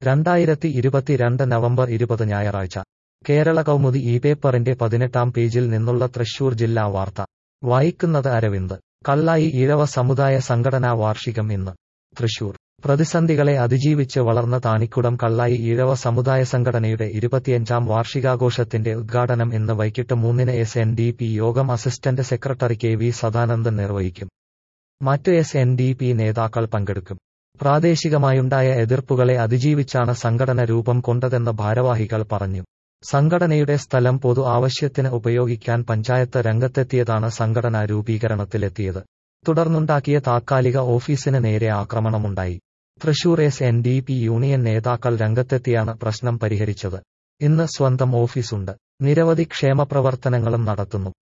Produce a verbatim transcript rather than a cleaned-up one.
രണ്ടായിരത്തി ഇരുപത്തിരണ്ട് നവംബർ ഇരുപത് ഞായറാഴ്ച കേരള കൗമുദി ഈ പേപ്പറിന്റെ പതിനെട്ടാം പേജിൽ നിന്നുള്ള തൃശൂർ ജില്ലാ വാർത്ത വായിക്കുന്നത് അരവിന്ദ്. കള്ളായി ഈഴവ സമുദായ സംഘടനാ വാർഷികം ഇന്ന്. തൃശൂർ. പ്രതിസന്ധികളെ അതിജീവിച്ച് വളർന്ന താണിക്കുടം കള്ളായി ഈഴവ സമുദായ സംഘടനയുടെ ഇരുപത്തിയഞ്ചാം വാർഷികാഘോഷത്തിന്റെ ഉദ്ഘാടനം ഇന്ന് വൈകിട്ട് മൂന്നിന് S N D P Yogam assistant secretary K V Sadanandan നിർവഹിക്കും. മറ്റ് എസ് എൻ ഡി പി നേതാക്കൾ പങ്കെടുക്കും. പ്രാദേശികമായുണ്ടായ എതിർപ്പുകളെ അതിജീവിച്ചാണ് സംഘടന രൂപം കൊണ്ടതെന്ന് ഭാരവാഹികൾ പറഞ്ഞു. സംഘടനയുടെ സ്ഥലം പൊതു ആവശ്യത്തിന് ഉപയോഗിക്കാൻ പഞ്ചായത്ത് രംഗത്തെത്തിയതാണ് സംഘടനാ രൂപീകരണത്തിലെത്തിയത്. തുടർന്നുണ്ടാക്കിയ താത്കാലിക ഓഫീസിന് നേരെ ആക്രമണമുണ്ടായി. Thrissur S N D P union നേതാക്കൾ രംഗത്തെത്തിയാണ് പ്രശ്നം പരിഹരിച്ചത്. ഇന്ന് സ്വന്തം ഓഫീസുണ്ട്. നിരവധി ക്ഷേമപ്രവർത്തനങ്ങളും നടത്തുന്നു.